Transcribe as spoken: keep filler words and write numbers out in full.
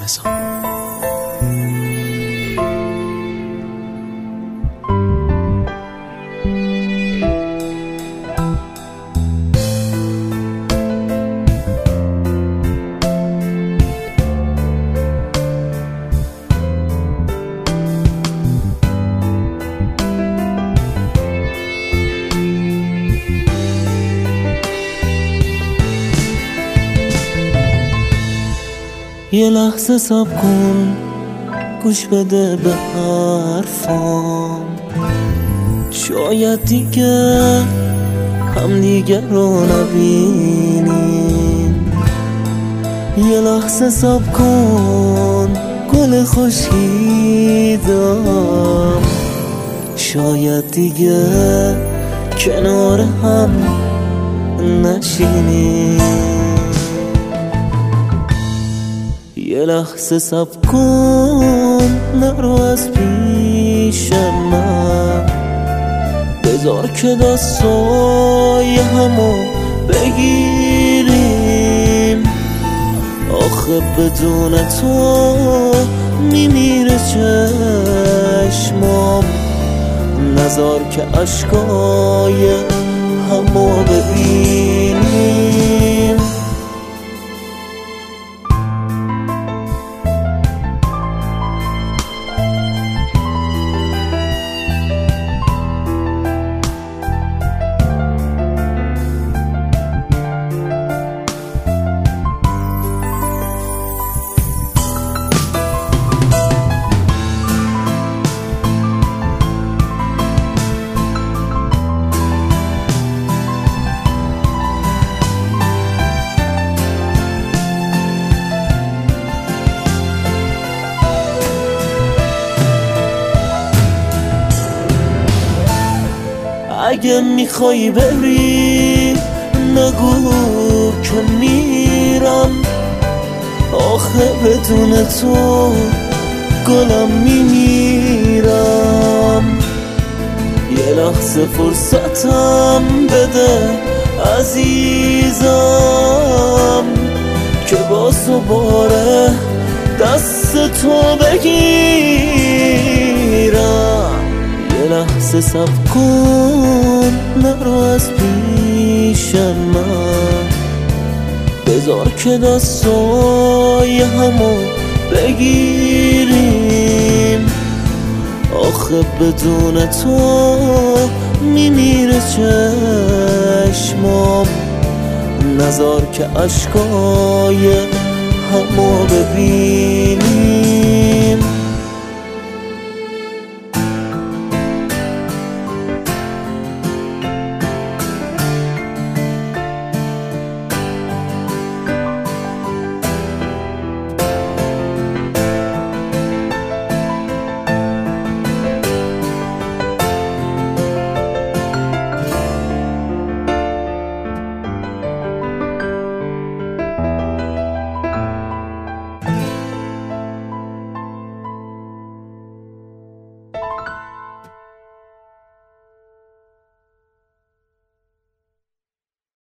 نظام. یه لحظه صبر کن، گوش بده به حرفام. شاید دیگه هم دیگه رو نبینیم. یه لحظه صبر کن، گل خشکیدم. شاید دیگه کنار هم نشینیم. یه لحظه صبر کن، نرو از پیش من. بذار که دستای همو بگیریم. آخه بدون تو میمیره چشمام. نذار که عشقای همو ببینیم. اگه میخوای بری نگو که میرم. آخه بدون تو گلم میمیرم. یه لحظه فرصتم بده عزیزم، که باز دوباره دست تو بگیرم. یه لحظه صبر کن، نرو از پیش من. بذار که دستای همو بگیریم. آخه بدون تو میمیره چشمام. نذار که عشقای همو ببینیم.